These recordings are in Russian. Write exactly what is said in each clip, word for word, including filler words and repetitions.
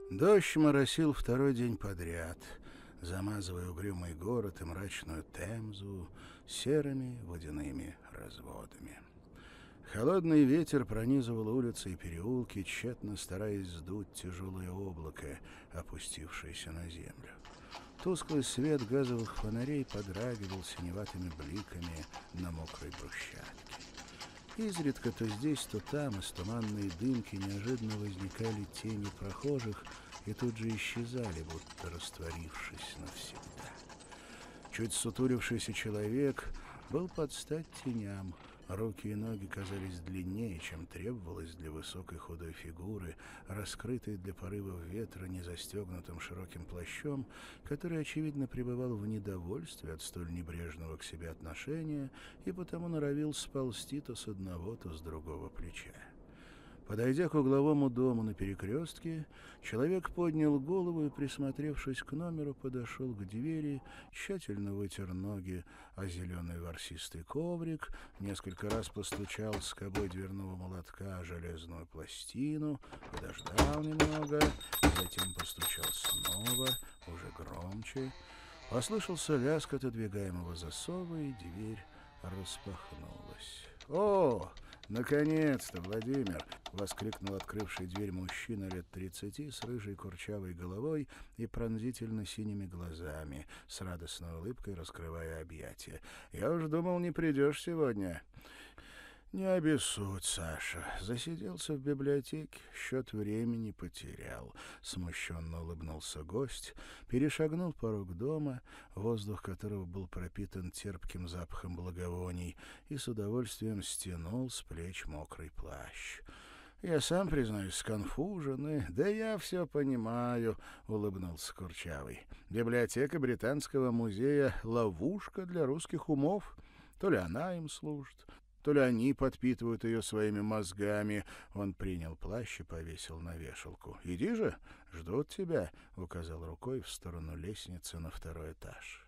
Дождь моросил второй день подряд, замазывая угрюмый город и мрачную Темзу серыми водяными разводами. Холодный ветер пронизывал улицы и переулки, тщетно стараясь сдуть тяжелое облако, опустившееся на землю. Тусклый свет газовых фонарей подрагивал синеватыми бликами на мокрой брусчатке. Изредка то здесь, то там из туманной дымки неожиданно возникали тени прохожих и тут же исчезали, будто растворившись навсегда. Чуть сутулившийся человек был под стать теням. Руки и ноги казались длиннее, чем требовалось для высокой худой фигуры, раскрытой для порывов ветра незастегнутым широким плащом, который, очевидно, пребывал в недовольстве от столь небрежного к себе отношения и потому норовил сползти то с одного, то с другого плеча. Подойдя к угловому дому на перекрестке, человек поднял голову и, присмотревшись к номеру, подошел к двери, тщательно вытер ноги о зеленый ворсистый коврик, несколько раз постучал скобой дверного молотка о железную пластину, подождал немного, затем постучал снова, уже громче. Послышался лязг отодвигаемого засова, и дверь распахнулась. «О, наконец-то, Владимир!» — воскликнул открывший дверь мужчина лет тридцати с рыжей курчавой головой и пронзительно синими глазами, с радостной улыбкой раскрывая объятия. «Я уж думал, не придешь сегодня». «Не обессудь, Саша. Засиделся в библиотеке, счет времени потерял», — смущенно улыбнулся гость, перешагнул порог дома, воздух которого был пропитан терпким запахом благовоний, и с удовольствием стянул с плеч мокрый плащ. «Я сам, признаюсь, сконфуженный. Да я все понимаю», — улыбнулся Курчавый. «Библиотека Британского музея — ловушка для русских умов. То ли она им служит, то ли они подпитывают ее своими мозгами». Он принял плащ и повесил на вешалку. «Иди же, ждут тебя», — указал рукой в сторону лестницы на второй этаж.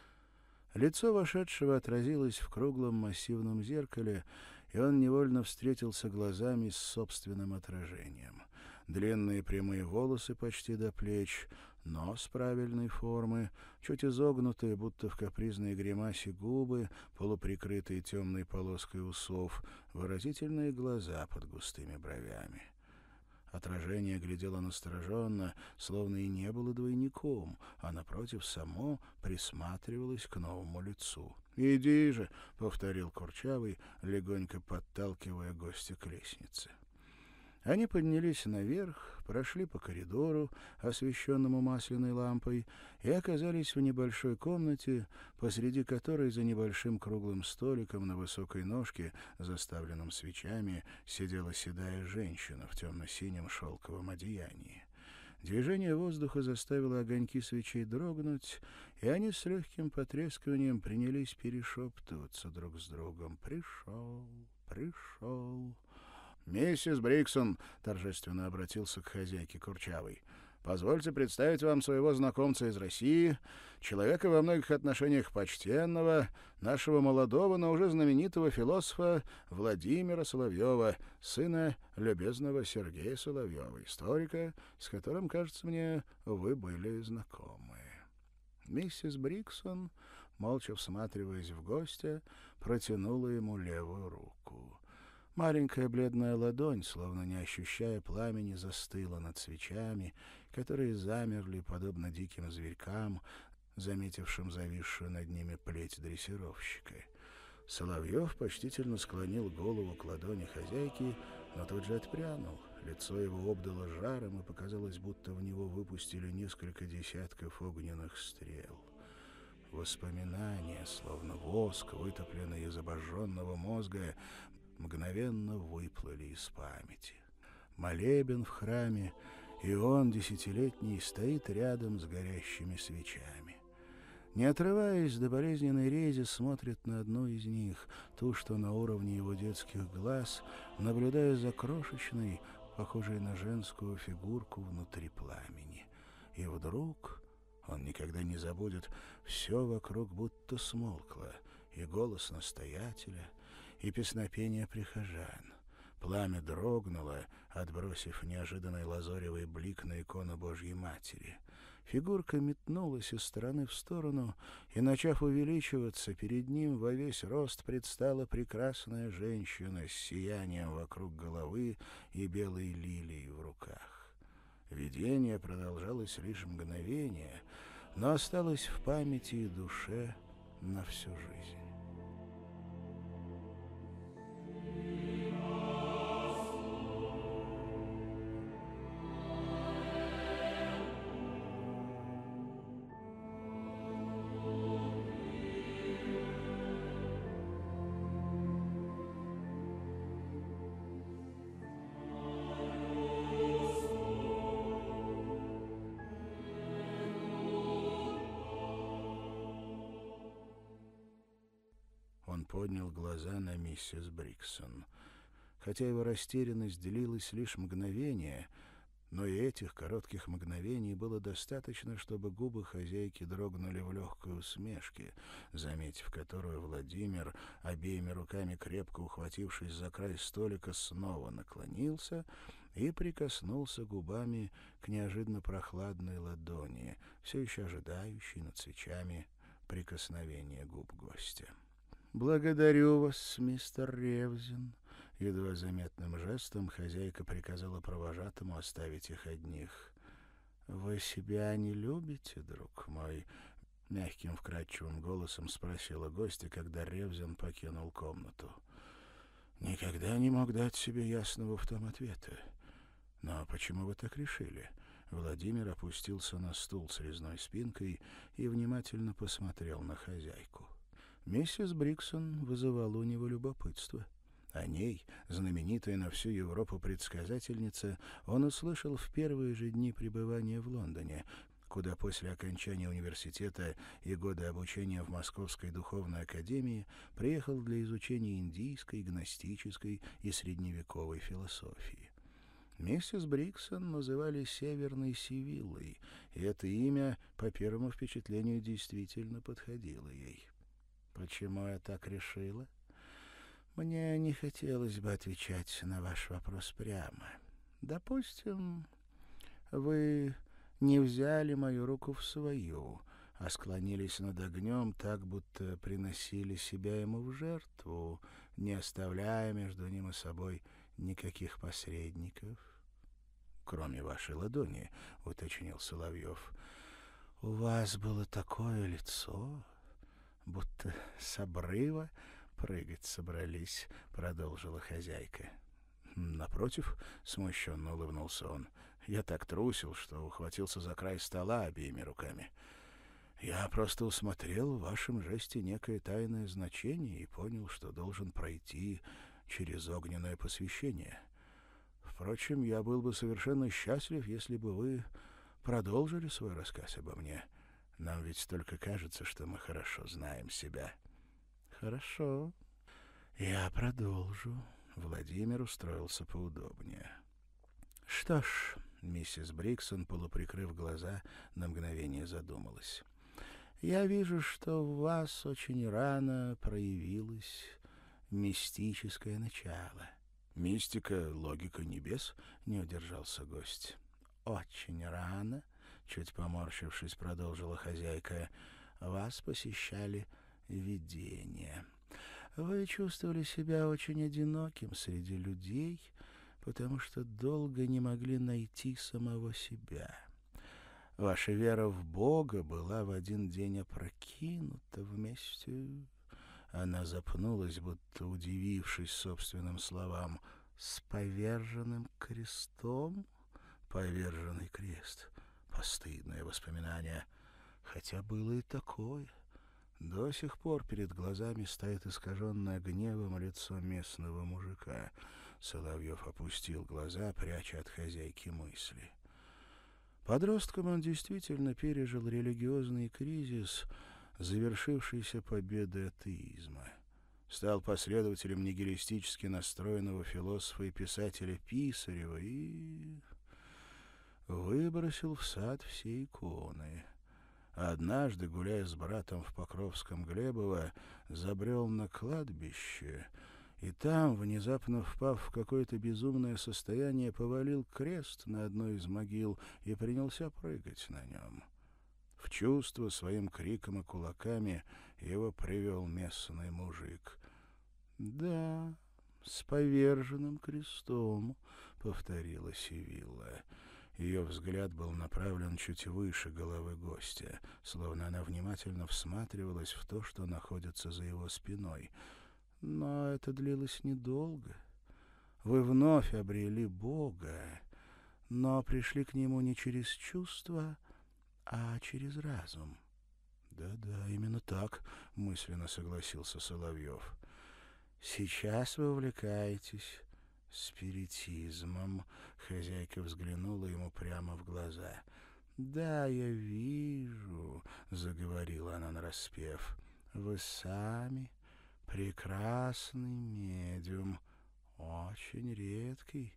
Лицо вошедшего отразилось в круглом массивном зеркале, и он невольно встретился глазами с собственным отражением. Длинные прямые волосы почти до плеч, нос правильной формы, чуть изогнутые, будто в капризной гримасе губы, полуприкрытые темной полоской усов, выразительные глаза под густыми бровями. Отражение глядело настороженно, словно и не было двойником, а, напротив, само присматривалось к новому лицу. «Иди же», — повторил Курчавый, легонько подталкивая гостя к лестнице. Они поднялись наверх, прошли по коридору, освещенному масляной лампой, и оказались в небольшой комнате, посреди которой за небольшим круглым столиком на высокой ножке, заставленном свечами, сидела седая женщина в темно-синем шелковом одеянии. Движение воздуха заставило огоньки свечей дрогнуть, и они с легким потрескиванием принялись перешептываться друг с другом. «Пришел, пришел». «Миссис Бриксон», — торжественно обратился к хозяйке Курчавый, — «позвольте представить вам своего знакомца из России, человека во многих отношениях почтенного, нашего молодого, но уже знаменитого философа Владимира Соловьева, сына любезного Сергея Соловьева, историка, с которым, кажется мне, вы были знакомы». Миссис Бриксон, молча всматриваясь в гостя, протянула ему левую руку. Маленькая бледная ладонь, словно не ощущая пламени, застыла над свечами, которые замерли, подобно диким зверькам, заметившим зависшую над ними плеть дрессировщика. Соловьев почтительно склонил голову к ладони хозяйки, но тут же отпрянул. Лицо его обдало жаром, и показалось, будто в него выпустили несколько десятков огненных стрел. Воспоминания, словно воск, вытопленный из обожженного мозга, мгновенно выплыли из памяти. Молебен в храме, и он, десятилетний, стоит рядом с горящими свечами. Не отрываясь, до болезненной рези смотрит на одну из них, ту, что на уровне его детских глаз, наблюдая за крошечной, похожей на женскую фигурку внутри пламени. И вдруг, он никогда не забудет, все вокруг будто смолкло, и голос настоятеля, и песнопение прихожан. Пламя дрогнуло, отбросив неожиданный лазоревый блик на икону Божьей Матери. Фигурка метнулась из стороны в сторону, и, начав увеличиваться, перед ним во весь рост предстала прекрасная женщина с сиянием вокруг головы и белой лилией в руках. Видение продолжалось лишь мгновение, но осталось в памяти и душе на всю жизнь. Он поднял глаза на миссис Бриксон. Хотя его растерянность длилась лишь мгновение, но и этих коротких мгновений было достаточно, чтобы губы хозяйки дрогнули в легкой усмешке, заметив которую Владимир, обеими руками крепко ухватившись за край столика, снова наклонился и прикоснулся губами к неожиданно прохладной ладони, все еще ожидающей над свечами прикосновения губ гостя. «Благодарю вас, мистер Ревзин». Едва заметным жестом хозяйка приказала провожатому оставить их одних. «Вы себя не любите, друг мой?» — мягким вкрадчивым голосом спросила гостья, когда Ревзин покинул комнату. «Никогда не мог дать себе ясного в том ответа. Но почему вы так решили?» Владимир опустился на стул с резной спинкой и внимательно посмотрел на хозяйку. Миссис Бриксон вызывала у него любопытство. О ней, знаменитой на всю Европу предсказательнице, он услышал в первые же дни пребывания в Лондоне, куда после окончания университета и года обучения в Московской духовной академии приехал для изучения индийской, гностической и средневековой философии. Миссис Бриксон называли Северной Сивиллой, и это имя, по первому впечатлению, действительно подходило ей. «Почему я так решила? Мне не хотелось бы отвечать на ваш вопрос прямо. Допустим, вы не взяли мою руку в свою, а склонились над огнем так, будто приносили себя ему в жертву, не оставляя между ним и собой никаких посредников». «Кроме вашей ладони», — уточнил Соловьев. «У вас было такое лицо, будто с обрыва прыгать собрались», — продолжила хозяйка. «Напротив», — смущенно улыбнулся он, — «я так трусил, что ухватился за край стола обеими руками. Я просто усмотрел в вашем жесте некое тайное значение и понял, что должен пройти через огненное посвящение. Впрочем, я был бы совершенно счастлив, если бы вы продолжили свой рассказ обо мне. Нам ведь только кажется, что мы хорошо знаем себя». «Хорошо. Я продолжу». Владимир устроился поудобнее. «Что ж», — миссис Бриксон, полуприкрыв глаза, на мгновение задумалась, «я вижу, что в вас очень рано проявилось мистическое начало». «Мистика, логика небес?» — не удержался гость. «Очень рано», — чуть поморщившись, продолжила хозяйка, — «вас посещали видения. Вы чувствовали себя очень одиноким среди людей, потому что долго не могли найти самого себя. Ваша вера в Бога была в один день опрокинута вместе...» Она запнулась, будто удивившись собственным словам. «С поверженным крестом?» «Поверженный крест». Постыдное воспоминание. Хотя было и такое. До сих пор перед глазами стоит искаженное гневом лицо местного мужика. Соловьев опустил глаза, пряча от хозяйки мысли. Подростком он действительно пережил религиозный кризис, завершившийся победой атеизма. Стал последователем нигилистически настроенного философа и писателя Писарева и выбросил в сад все иконы. Однажды, гуляя с братом в Покровском Глебово, забрел на кладбище и там, внезапно впав в какое-то безумное состояние, повалил крест на одной из могил и принялся прыгать на нем. В чувство своим криком и кулаками его привел местный мужик. — Да, с поверженным крестом, — повторила Сивилла. Ее взгляд был направлен чуть выше головы гостя, словно она внимательно всматривалась в то, что находится за его спиной. Но это длилось недолго. Вы вновь обрели Бога, но пришли к Нему не через чувства, а через разум. «Да-да, именно так», — мысленно согласился Соловьев. «Сейчас вы увлекаетесь спиритизмом», — хозяйка взглянула ему прямо в глаза. «Да, я вижу», — заговорила она нараспев, — «вы сами прекрасный медиум, очень редкий,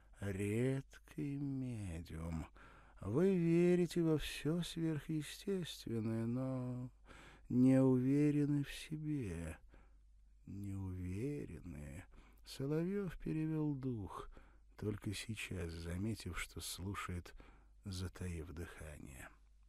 редкий медиум. Вы верите во все сверхъестественное, но не уверены в себе. Не уверены». Соловьев перевел дух, только сейчас заметив, что слушает, затаив дыхание.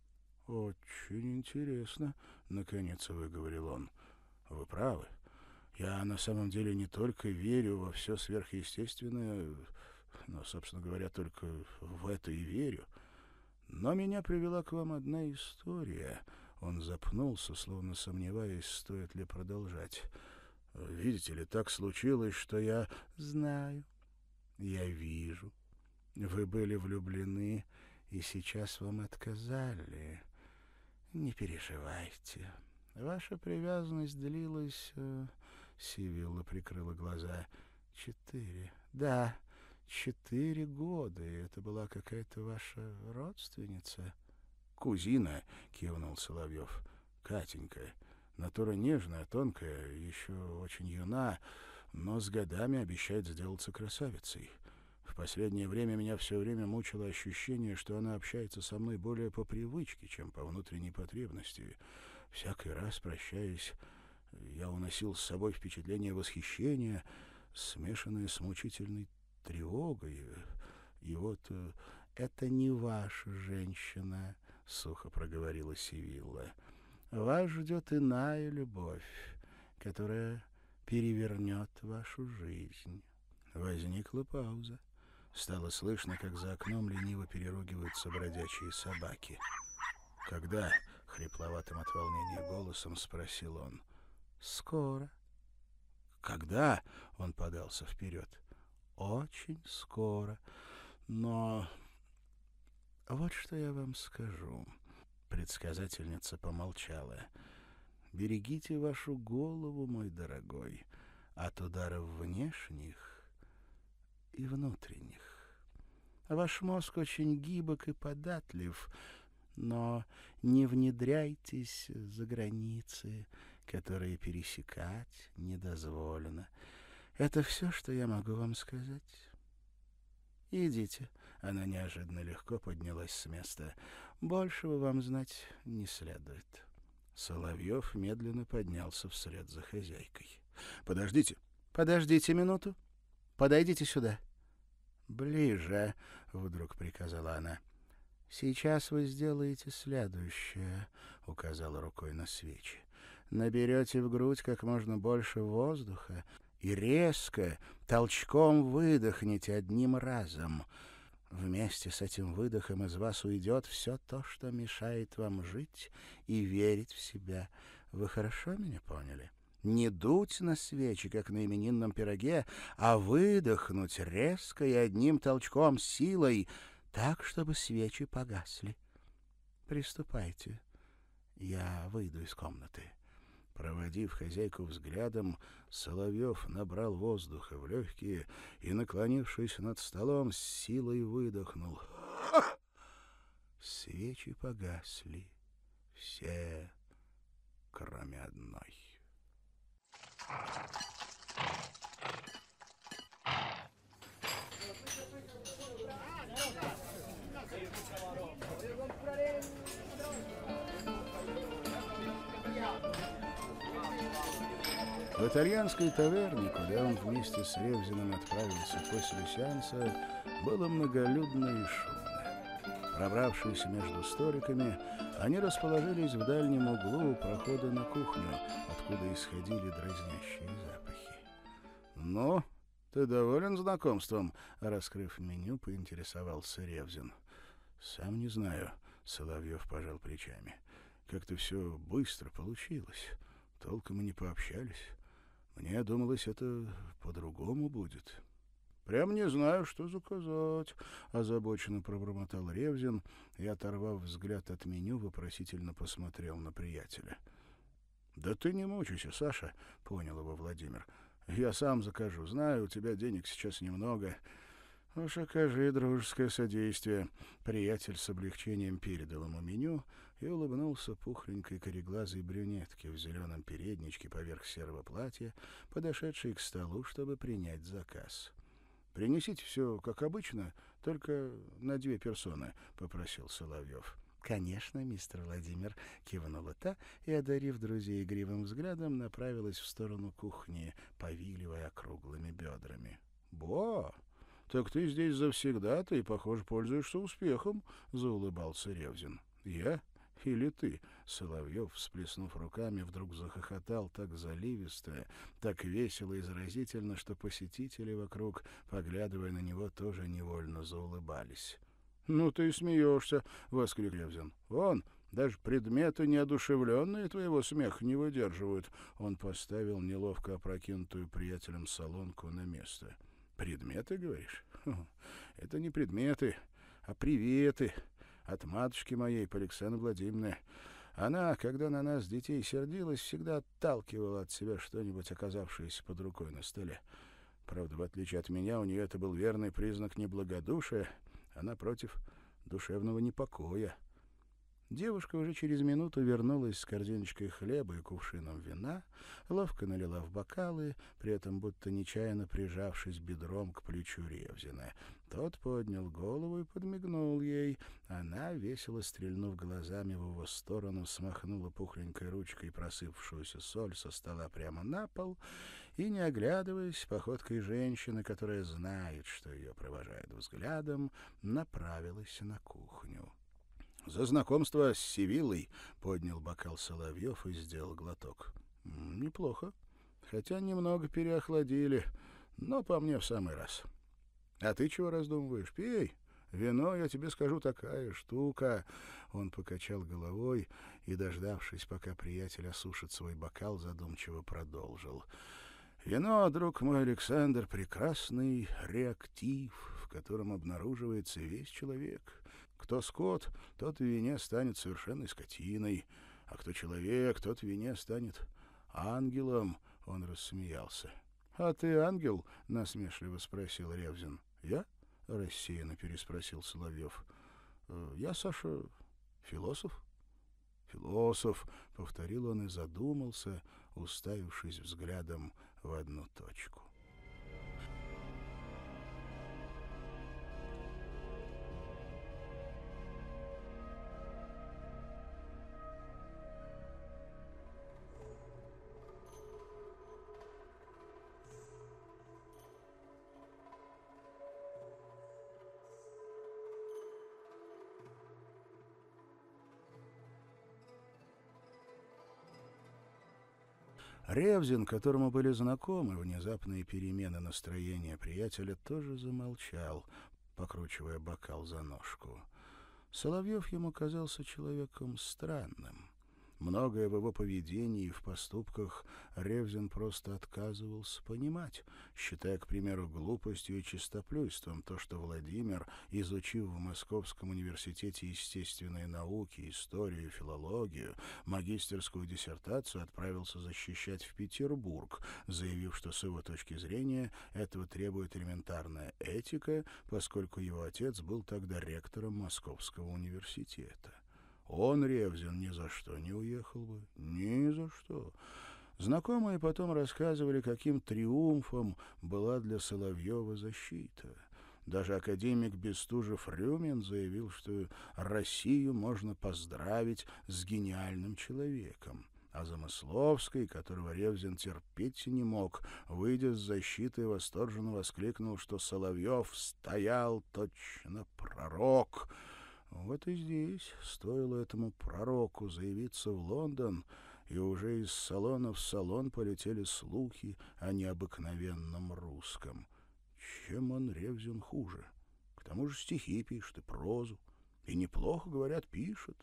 «Очень интересно», — наконец выговорил он. «Вы правы. Я на самом деле не только верю во все сверхъестественное, но, собственно говоря, только в это и верю. Но меня привела к вам одна история». Он запнулся, словно сомневаясь, стоит ли продолжать. «Видите ли, так случилось, что я...» «Знаю, я вижу. Вы были влюблены, и сейчас вам отказали. Не переживайте. Ваша привязанность длилась...» Сивилла прикрыла глаза. «Четыре. Да, четыре года. И это была какая-то ваша родственница?» «Кузина», — кивнул Соловьев. «Катенька. Натура нежная, тонкая, еще очень юна, но с годами обещает сделаться красавицей. В последнее время меня все время мучило ощущение, что она общается со мной более по привычке, чем по внутренней потребности. Всякий раз, прощаясь, я уносил с собой впечатление восхищения, смешанное с мучительной тревогой. И вот это не ваша женщина, — сухо проговорила Сивилла. Вас ждет иная любовь, которая перевернет вашу жизнь. Возникла пауза. Стало слышно, как за окном лениво переругиваются бродячие собаки. «Когда?» — хрипловатым от волнения голосом спросил он. «Скоро». «Когда?» — он подался вперед. «Очень скоро. Но вот что я вам скажу». Предсказательница помолчала. «Берегите вашу голову, мой дорогой, от ударов внешних и внутренних. Ваш мозг очень гибок и податлив, но не внедряйтесь за границы, которые пересекать не дозволено. Это все, что я могу вам сказать. Идите». Она неожиданно легко поднялась с места. «Большего вам знать не следует». Соловьев медленно поднялся вслед за хозяйкой. «Подождите». «Подождите минуту. Подойдите сюда». «Ближе», — вдруг приказала она. «Сейчас вы сделаете следующее», — указала рукой на свечи. «Наберете в грудь как можно больше воздуха и резко, толчком выдохните одним разом. Вместе с этим выдохом из вас уйдет все то, что мешает вам жить и верить в себя. Вы хорошо меня поняли? Не дуть на свечи, как на именинном пироге, а выдохнуть резко и одним толчком силой, так, чтобы свечи погасли. Приступайте. Я выйду из комнаты». Проводив хозяйку взглядом, Соловьев набрал воздуха в легкие и, наклонившись над столом, с силой выдохнул. Ха! Свечи погасли. Все, кроме одной. В итальянской таверне, куда он вместе с Ревзиным отправился после сеанса, было многолюдно и шумно. Пробравшись между столиками, они расположились в дальнем углу у прохода на кухню, откуда исходили дразнящие запахи. «Ну, ты доволен знакомством?» — раскрыв меню, поинтересовался Ревзин. «Сам не знаю», — Соловьев пожал плечами. «Как-то все быстро получилось. Толком и не пообщались. Мне думалось, это по-другому будет». «Прям не знаю, что заказать», — озабоченно пробормотал Ревзин и, оторвав взгляд от меню, вопросительно посмотрел на приятеля. «Да ты не мучайся, Саша», — понял его Владимир. «Я сам закажу. Знаю, у тебя денег сейчас немного. Уж окажи дружеское содействие». Приятель с облегчением передал ему меню и улыбнулся пухленькой кореглазой брюнетке в зеленом передничке поверх серого платья, подошедшей к столу, чтобы принять заказ. «Принесите все, как обычно, только на две персоны», — попросил Соловьев. «Конечно, мистер Владимир», — кивнула та и, одарив друзей игривым взглядом, направилась в сторону кухни, повиливая круглыми бедрами. «Ба! Так ты здесь завсегда-то и, похоже, пользуешься успехом», — заулыбался Ревзин. «Я или ты?» — Соловьев, всплеснув руками, вдруг захохотал так заливисто, так весело и заразительно, что посетители вокруг, поглядывая на него, тоже невольно заулыбались. «Ну ты и смеешься!» — воскликнул Ревзин. «Вон, даже предметы неодушевленные твоего смеха не выдерживают». Он поставил неловко опрокинутую приятелем солонку на место. «Предметы, говоришь? Хм, это не предметы, а приветы от матушки моей, Александры Владимировны. Она, когда на нас, детей, сердилась, всегда отталкивала от себя что-нибудь, оказавшееся под рукой на столе. Правда, в отличие от меня, у нее это был верный признак неблагодушия, а, напротив, душевного непокоя». Девушка уже через минуту вернулась с корзиночкой хлеба и кувшином вина, ловко налила в бокалы, при этом будто нечаянно прижавшись бедром к плечу Ревзина. Тот поднял голову и подмигнул ей. Она, весело стрельнув глазами в его сторону, смахнула пухленькой ручкой просыпавшуюся соль со стола прямо на пол и, не оглядываясь, походкой женщины, которая знает, что ее провожают взглядом, направилась на кухню. «За знакомство с Сивиллой», — поднял бокал Соловьев и сделал глоток. «Неплохо. Хотя немного переохладили, но по мне в самый раз. А ты чего раздумываешь? Пей. Вино, я тебе скажу, такая штука». Он покачал головой и, дождавшись, пока приятель осушит свой бокал, задумчиво продолжил. «Вино, друг мой Александр, прекрасный реактив, в котором обнаруживается весь человек. Кто скот, тот в вине станет совершенной скотиной, а кто человек, тот в вине станет ангелом». Он рассмеялся. «А ты ангел?» — насмешливо спросил Ревзин. «Я?» — рассеянно переспросил Соловьев. «Я, Саша, философ». «Философ», — повторил он и задумался, уставившись взглядом в одну точку. Ревзин, которому были знакомы внезапные перемены настроения приятеля, тоже замолчал, покручивая бокал за ножку. Соловьев ему казался человеком странным. Многое в его поведении и в поступках Ревзин просто отказывался понимать, считая, к примеру, глупостью и чистоплюйством то, что Владимир, изучив в Московском университете естественные науки, историю, филологию, магистерскую диссертацию отправился защищать в Петербург, заявив, что с его точки зрения этого требует элементарная этика, поскольку его отец был тогда ректором Московского университета. Он, Ревзин, ни за что не уехал бы. Ни за что. Знакомые потом рассказывали, каким триумфом была для Соловьева защита. Даже академик Бестужев-Рюмин заявил, что Россию можно поздравить с гениальным человеком. А Замысловский, которого Ревзин терпеть не мог, выйдя с защиты, восторженно воскликнул, что Соловьев стоял точно пророк. Вот и здесь стоило этому пророку заявиться в Лондон, и уже из салона в салон полетели слухи о необыкновенном русском. Чем он, Ревзин, хуже? К тому же стихи пишет и прозу, и неплохо, говорят, пишет.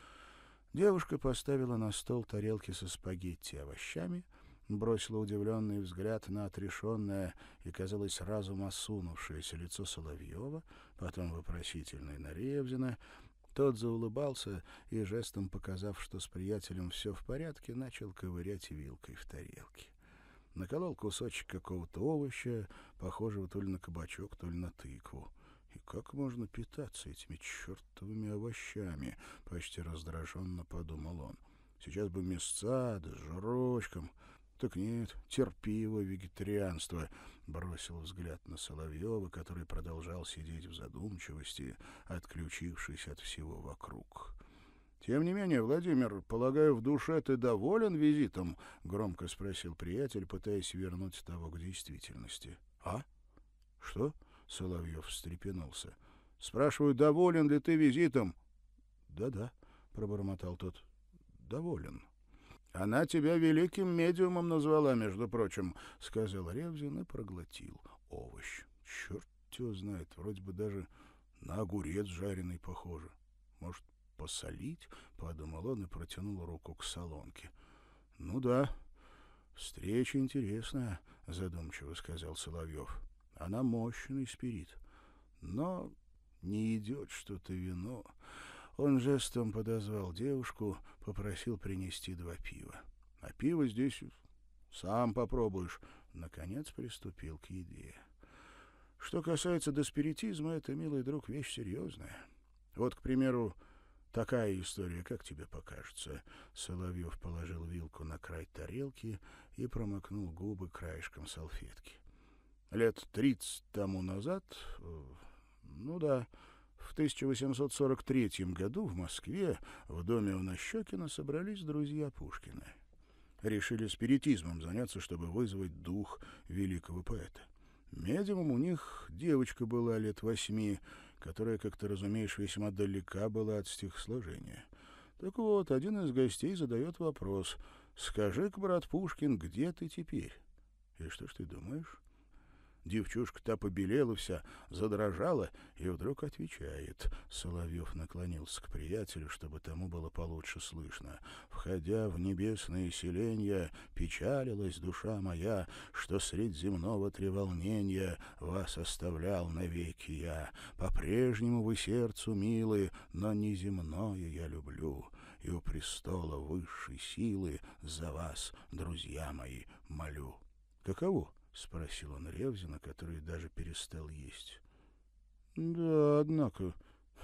Девушка поставила на стол тарелки со спагетти и овощами, бросила удивленный взгляд на отрешенное и, казалось, разум осунувшееся лицо Соловьева, потом вопросительный на Ревзина. Тот заулыбался и, жестом показав, что с приятелем все в порядке, начал ковырять вилкой в тарелке. Наколол кусочек какого-то овоща, похожего то ли на кабачок, то ли на тыкву. И как можно питаться этими чертовыми овощами? Почти раздраженно подумал он. Сейчас бы мясца, да с жирочком. Так нет, терпи его вегетарианство. Бросил взгляд на Соловьева, который продолжал сидеть в задумчивости, отключившись от всего вокруг. «Тем не менее, Владимир, полагаю, в душе ты доволен визитом?» — громко спросил приятель, пытаясь вернуть того к действительности. «А? Что?» — Соловьев встрепенулся. «Спрашиваю, доволен ли ты визитом?» «Да-да», — пробормотал тот. «Доволен». «Она тебя великим медиумом назвала, между прочим», — сказал Ревзин и проглотил овощ. «Черт его знает, вроде бы даже на огурец жареный похоже. Может, посолить?» — подумал он и протянул руку к солонке. «Ну да, встреча интересная», — задумчиво сказал Соловьев. «Она мощный спирит, но не идет что-то вино». Он жестом подозвал девушку, попросил принести два пива. «А пиво здесь сам попробуешь». Наконец приступил к еде. «Что касается доспиритизма, это, милый друг, вещь серьезная. Вот, к примеру, такая история, как тебе покажется». Соловьев положил вилку на край тарелки и промокнул губы краешком салфетки. «Лет тридцать тому назад, ну да, в тысяча восемьсот сорок третьем году в Москве в доме у Нащекина собрались друзья Пушкина. Решили спиритизмом заняться, чтобы вызвать дух великого поэта. Медиумом у них девочка была лет восьми, которая, как ты разумеешь, весьма далека была от стихосложения. Так вот, один из гостей задает вопрос: «Скажи-ка, брат Пушкин, где ты теперь?» И что ж ты думаешь? Девчушка-то побелела вся, задрожала и вдруг отвечает. Соловьев наклонился к приятелю, чтобы тому было получше слышно. «Входя в небесные селенья, печалилась душа моя, что средь земного треволнения вас оставлял навеки я. По-прежнему вы сердцу милы, но не земное я люблю, и у престола высшей силы за вас, друзья мои, молю». «Каково?» — спросил он Ревзина, который даже перестал есть. — Да, однако.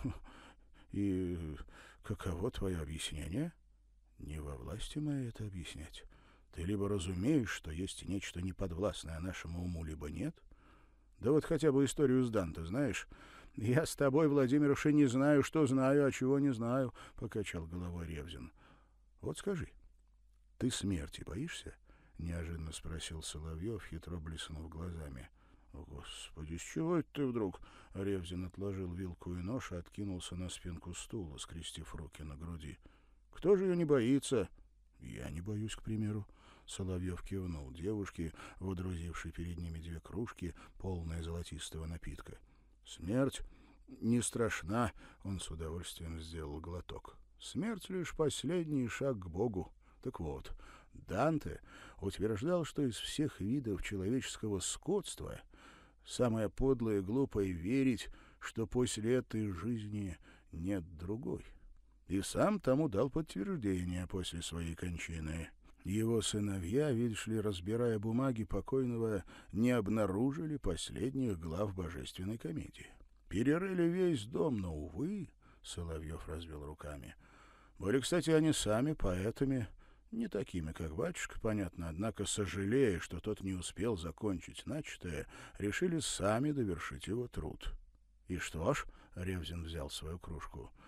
И каково твое объяснение? — Не во власти моей это объяснять. Ты либо разумеешь, что есть нечто неподвластное нашему уму, либо нет. Да вот хотя бы историю с Данте знаешь. Я с тобой, Владимир, уж и не знаю, что знаю, а чего не знаю, — покачал головой Ревзин. — Вот скажи, ты смерти боишься? — неожиданно спросил Соловьев, хитро блеснув глазами. — Господи, с чего это ты вдруг? Ревзин отложил вилку и нож и откинулся на спинку стула, скрестив руки на груди. — Кто же ее не боится? — Я не боюсь, к примеру. Соловьев кивнул девушке, водрузившей перед ними две кружки, полные золотистого напитка. — Смерть не страшна, — он с удовольствием сделал глоток. — Смерть — лишь последний шаг к Богу. Так вот, Данте утверждал, что из всех видов человеческого скотства самое подлое и глупое — верить, что после этой жизни нет другой. И сам тому дал подтверждение после своей кончины. Его сыновья, видишь ли, разбирая бумаги покойного, не обнаружили последних глав божественной комедии. Перерыли весь дом, но, увы, — Соловьев развел руками, — были, кстати, они сами поэтами, не такими, как батюшка, понятно, однако, сожалея, что тот не успел закончить начатое, решили сами довершить его труд. — И что ж, — Ревзин взял свою кружку, —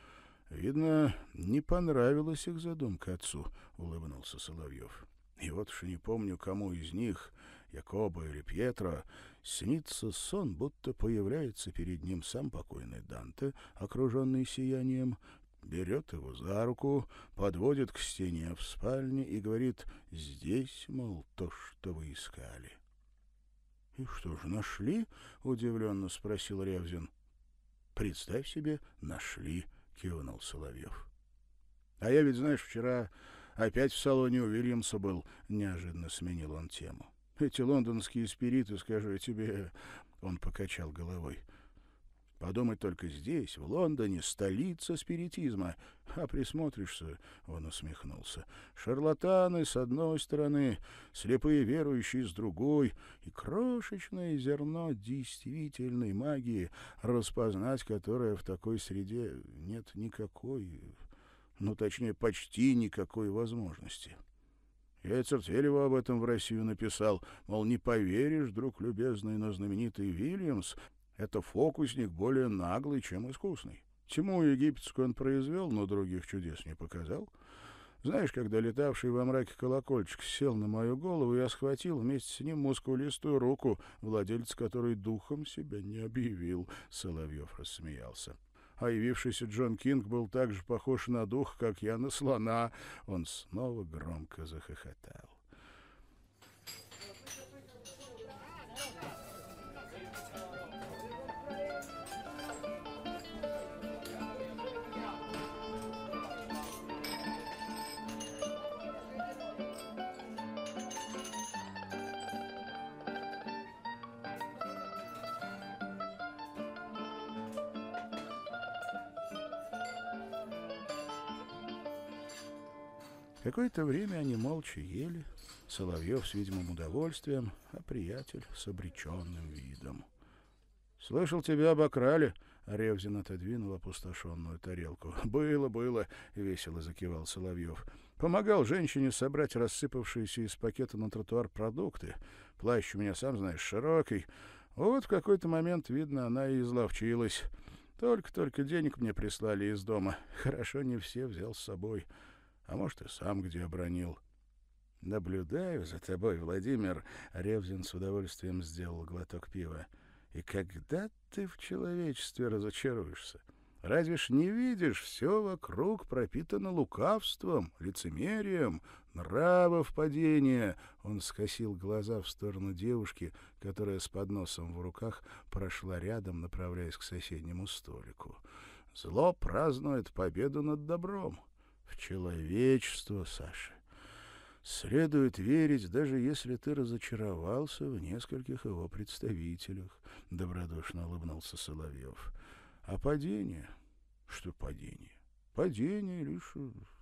Видно, не понравилась их задумка отцу, — улыбнулся Соловьев. И вот уж не помню, кому из них, Якоба или Пьетро, снится сон, будто появляется перед ним сам покойный Данте, окруженный сиянием, берет его за руку, подводит к стене в спальне и говорит: «Здесь, мол, то, что вы искали». — И что же, нашли? — удивленно спросил Ревзин. — Представь себе, нашли, — кивнул Соловьев. — А я ведь, знаешь, вчера опять в салоне у Вильямса был, — неожиданно сменил он тему. — Эти лондонские спириты, скажу я тебе, — он покачал головой. Подумать только, здесь, в Лондоне, столица спиритизма. А присмотришься, — он усмехнулся, — шарлатаны с одной стороны, слепые верующие с другой, и крошечное зерно действительной магии, распознать которое в такой среде нет никакой, ну, точнее, почти никакой возможности. Я и Цертвелеву об этом в Россию написал, мол, не поверишь, друг любезный, но знаменитый Вильямс — это фокусник более наглый, чем искусный. Тьму египетскую он произвел, но других чудес не показал. Знаешь, когда летавший во мраке колокольчик сел на мою голову, я схватил вместе с ним мускулистую руку, владелец которой духом себя не объявил. Соловьев рассмеялся. А явившийся Джон Кинг был так же похож на дух, как я на слона. Он снова громко захохотал. Какое-то время они молча ели, Соловьев с видимым удовольствием, а приятель с обреченным видом. — Слышал, тебя обокрали, — Ревзин отодвинул опустошенную тарелку. — Было, было, — весело закивал Соловьев. Помогал женщине собрать рассыпавшиеся из пакета на тротуар продукты. Плащ у меня, сам знаешь, широкий. Вот в какой-то момент, видно, она и изловчилась. Только-только денег мне прислали из дома. Хорошо, не все взял с собой. А может, и сам где обронил. — Наблюдаю за тобой, Владимир, — Ревзин с удовольствием сделал глоток пива. — И когда ты в человечестве разочаруешься? Разве ж не видишь, все вокруг пропитано лукавством, лицемерием, нравов падения? Он скосил глаза в сторону девушки, которая с подносом в руках прошла рядом, направляясь к соседнему столику. Зло празднует победу над добром. В человечество, Саша, следует верить, даже если ты разочаровался в нескольких его представителях, — добродушно улыбнулся Соловьев. А падение? Что падение? Падение лишь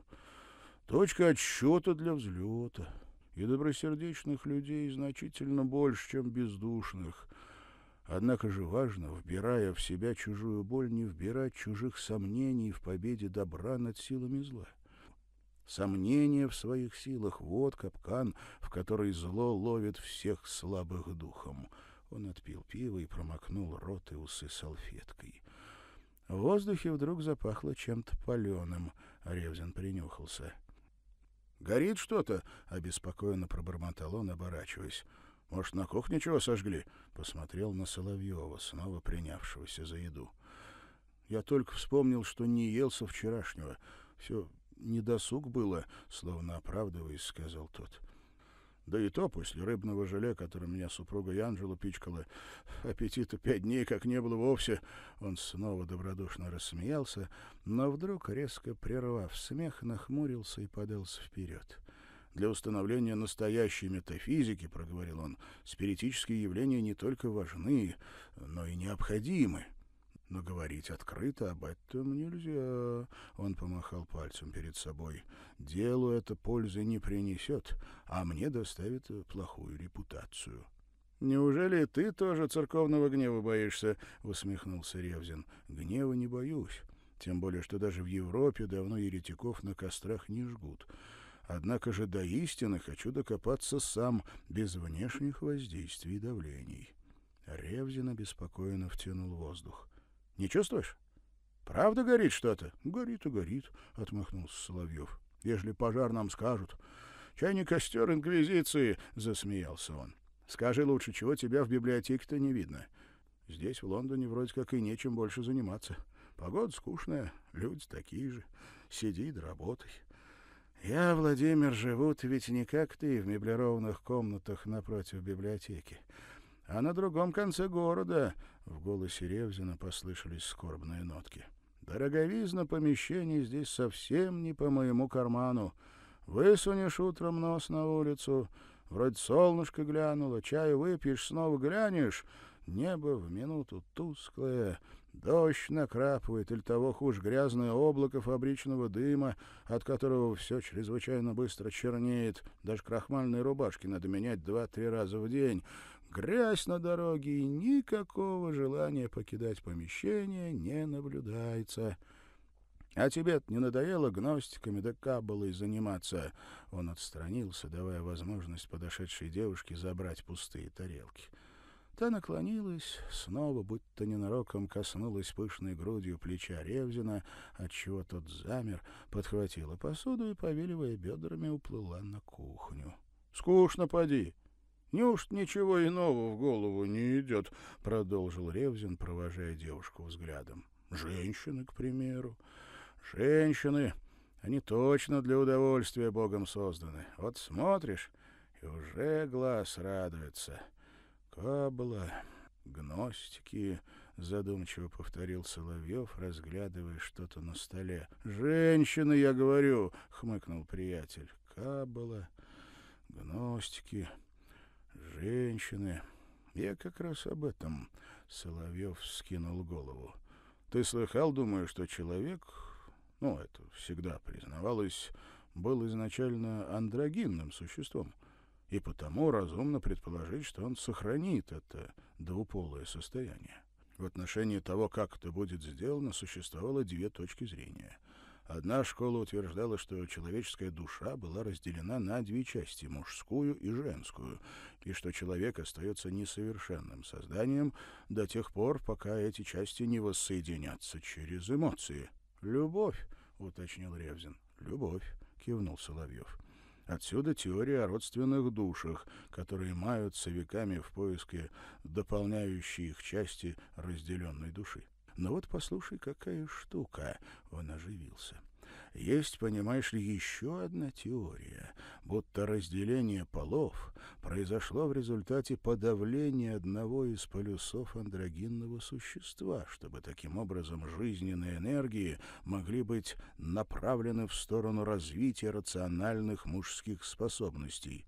точка отсчета для взлета. И добросердечных людей значительно больше, чем бездушных. Однако же важно, вбирая в себя чужую боль, не вбирать чужих сомнений в победе добра над силами зла. Сомнение в своих силах — вот капкан, в который зло ловит всех слабых духом. Он отпил пиво и промокнул рот и усы салфеткой. В воздухе вдруг запахло чем-то паленым. Ревзин принюхался. — Горит что-то? — обеспокоенно пробормотал он, оборачиваясь. — Может, на кухне чего сожгли? Посмотрел на Соловьева, снова принявшегося за еду. — Я только вспомнил, что не ел со вчерашнего. Все недосуг было, словно оправдываясь, сказал тот. Да и то после рыбного желе, которым меня супруга Янжела пичкала, аппетита пять дней как не было вовсе. Он снова добродушно рассмеялся, но вдруг, резко прервав смех, нахмурился и подался вперед. Для установления настоящей метафизики, — проговорил он, — спиритические явления не только важны, но и необходимы. Но говорить открыто об этом нельзя. Он помахал пальцем перед собой. Делу это пользы не принесет, а мне доставит плохую репутацию. — Неужели ты тоже церковного гнева боишься? — усмехнулся Ревзин. — Гнева не боюсь. Тем более, что даже в Европе давно еретиков на кострах не жгут. Однако же до истины хочу докопаться сам, без внешних воздействий и давлений. Ревзин обеспокоенно втянул воздух. — Не чувствуешь? Правда горит что-то? — Горит и горит, — отмахнулся Соловьев. — Ежели пожар нам скажут. Чай не костер инквизиции, — засмеялся он. — Скажи лучше, чего тебя в библиотеке-то не видно? Здесь, в Лондоне, вроде как и нечем больше заниматься. Погода скучная, люди такие же. Сиди да работай. Я, Владимир, живут ведь не как ты в меблированных комнатах напротив библиотеки, а на другом конце города. В голосе Ревзина послышались скорбные нотки. Дороговизна помещений здесь совсем не по моему карману. Высунешь утром нос на улицу, вроде солнышко глянуло, чаю выпьешь, снова глянешь, небо в минуту тусклое, дождь накрапывает, или того хуже, грязное облако фабричного дыма, от которого все чрезвычайно быстро чернеет, даже крахмальные рубашки надо менять два-три раза в день. Грязь на дороге, и никакого желания покидать помещение не наблюдается. А тебе-то не надоело гностиками да каббалой заниматься? Он отстранился, давая возможность подошедшей девушке забрать пустые тарелки. Та наклонилась, снова, будто ненароком коснулась пышной грудью плеча Ревзина, отчего тот замер, подхватила посуду и, повиливая бедрами, уплыла на кухню. — Скучно, поди. Неужто ничего иного в голову не идет? — продолжил Ревзин, провожая девушку взглядом. — Женщины, к примеру. Женщины, они точно для удовольствия Богом созданы. Вот смотришь, и уже глаз радуется. Каббала, гностики, — задумчиво повторил Соловьев, разглядывая что-то на столе. — Женщины, я говорю, — хмыкнул приятель. — Каббала, гностики, женщины. Я как раз об этом. Соловьев вскинул голову. Ты слыхал, думаю, что человек, ну, это всегда признавалось, был изначально андрогинным существом, и потому разумно предположить, что он сохранит это двуполое состояние. В отношении того, как это будет сделано, существовало две точки зрения. Одна школа утверждала, что человеческая душа была разделена на две части, мужскую и женскую, и что человек остается несовершенным созданием до тех пор, пока эти части не воссоединятся через эмоции. «Любовь», — уточнил Ревзин. «Любовь», — кивнул Соловьев. Отсюда теория о родственных душах, которые маются веками в поиске дополняющей их части разделенной души. Но вот послушай, какая штука, — он оживился. Есть, понимаешь ли, еще одна теория, будто разделение полов произошло в результате подавления одного из полюсов андрогинного существа, чтобы таким образом жизненные энергии могли быть направлены в сторону развития рациональных мужских способностей.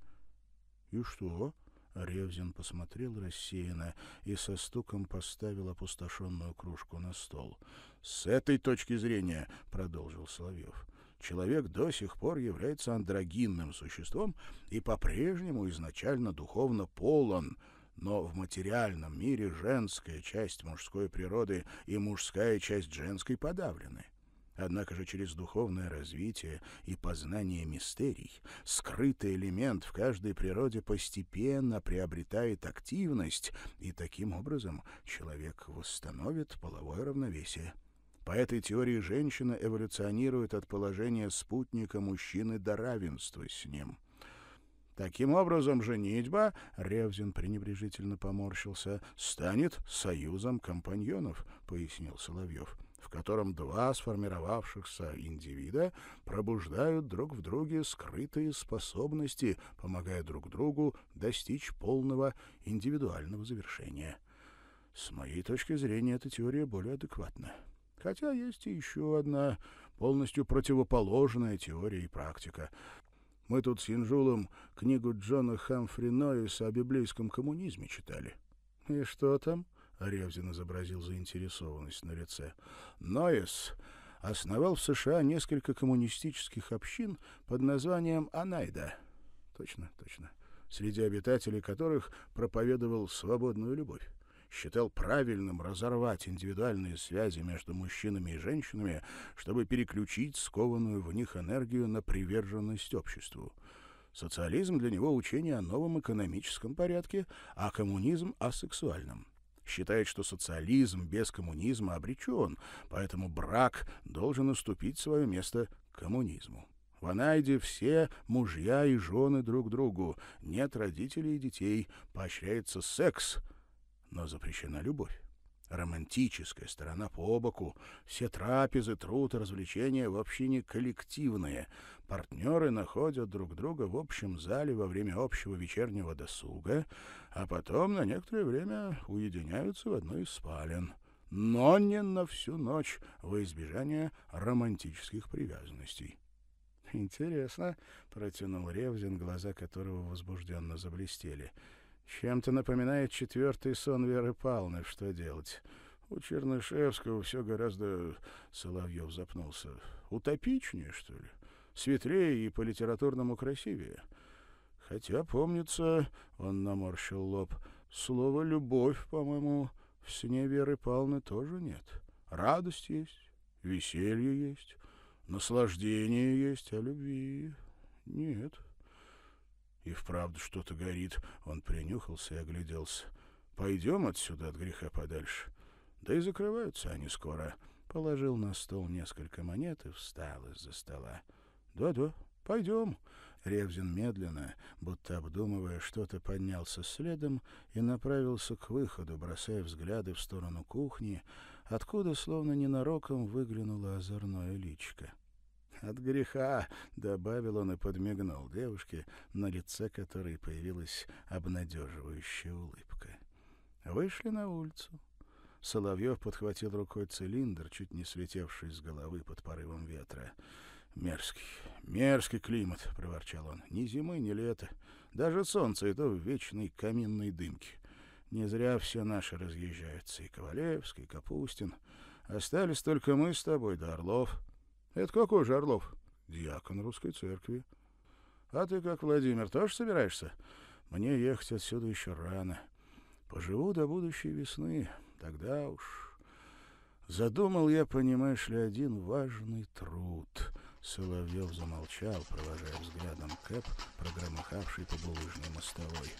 — И что? Ревзин посмотрел рассеянно и со стуком поставил опустошенную кружку на стол. — С этой точки зрения, — продолжил Соловьев, — человек до сих пор является андрогинным существом и по-прежнему изначально духовно полон, но в материальном мире женская часть мужской природы и мужская часть женской подавлены. Однако же через духовное развитие и познание мистерий скрытый элемент в каждой природе постепенно приобретает активность, и таким образом человек восстановит половое равновесие. По этой теории женщина эволюционирует от положения спутника мужчины до равенства с ним. Таким образом, женитьба, — Ревзин пренебрежительно поморщился, — станет союзом компаньонов, — пояснил Соловьев, в котором два сформировавшихся индивида пробуждают друг в друге скрытые способности, помогая друг другу достичь полного индивидуального завершения. С моей точки зрения, эта теория более адекватна. Хотя есть и еще одна, полностью противоположная теория и практика. Мы тут с Янжулом книгу Джона Хамфри Нойеса о библейском коммунизме читали. — И что там? — Ревзин изобразил заинтересованность на лице. Нойес основал в США несколько коммунистических общин под названием Онайда. Точно, точно. Среди обитателей которых проповедовал свободную любовь. Считал правильным разорвать индивидуальные связи между мужчинами и женщинами, чтобы переключить скованную в них энергию на приверженность обществу. Социализм для него учение о новом экономическом порядке, а коммунизм — о сексуальном. считает, что социализм без коммунизма обречен, поэтому брак должен уступить свое место коммунизму. В Анайде все мужья и жены друг другу, нет родителей и детей, поощряется секс, но запрещена любовь. Романтическая сторона по боку, все трапезы, труд и развлечения в общине коллективные. Партнеры находят друг друга в общем зале во время общего вечернего досуга, а потом на некоторое время уединяются в одной из спален. Но не на всю ночь, во избежание романтических привязанностей. «Интересно», — протянул Ревзин, глаза которого возбужденно заблестели. «Чем-то напоминает четвертый сон Веры Павловны. Что делать?» «У Чернышевского все гораздо...» — Соловьев запнулся. «Утопичнее, что ли? Светлее и по литературному красивее. Хотя, помнится, — он наморщил лоб, — слова «любовь», по-моему, в сне Веры Павловны тоже нет. Радость есть, веселье есть, наслаждение есть, а любви нет». И вправду что-то горит. Он принюхался и огляделся. «Пойдем отсюда, от греха подальше. Да и закрываются они скоро». Положил на стол несколько монет и встал из-за стола. «Да-да, пойдем». Ревзин медленно, будто обдумывая что-то, поднялся следом и направился к выходу, бросая взгляды в сторону кухни, откуда словно ненароком выглянуло озорное личико. «От греха», — добавил он и подмигнул девушке, на лице которой появилась обнадеживающая улыбка. Вышли на улицу. Соловьев подхватил рукой цилиндр, чуть не слетевший с головы под порывом ветра. «Мерзкий, мерзкий климат», — проворчал он. «Ни зимы, ни лета. Даже солнце и то в вечной каминной дымке. Не зря все наши разъезжаются. И Ковалевский, и Капустин. Остались только мы с тобой, да Орлов». «Это какой же Орлов?» «Диакон русской церкви». «А ты как, Владимир, тоже собираешься?» «Мне ехать отсюда еще рано. Поживу до будущей весны. Тогда уж...» Задумал я, понимаешь ли, один важный труд. Соловьев замолчал, провожая взглядом Кэп, прогромыхавший по булыжной мостовой.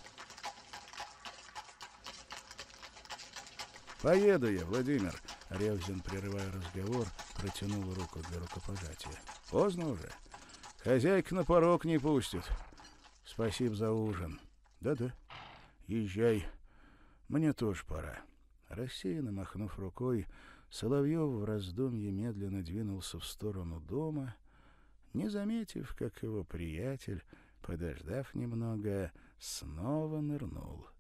«Поеду я, Владимир», — Ревзин, прерывая разговор, протянул руку для рукопожатия. «Поздно уже. Хозяйка на порог не пустит. Спасибо за ужин». «Да-да, езжай. Мне тоже пора». Рассеянно махнув рукой, Соловьев в раздумье медленно двинулся в сторону дома, не заметив, как его приятель, подождав немного, снова нырнул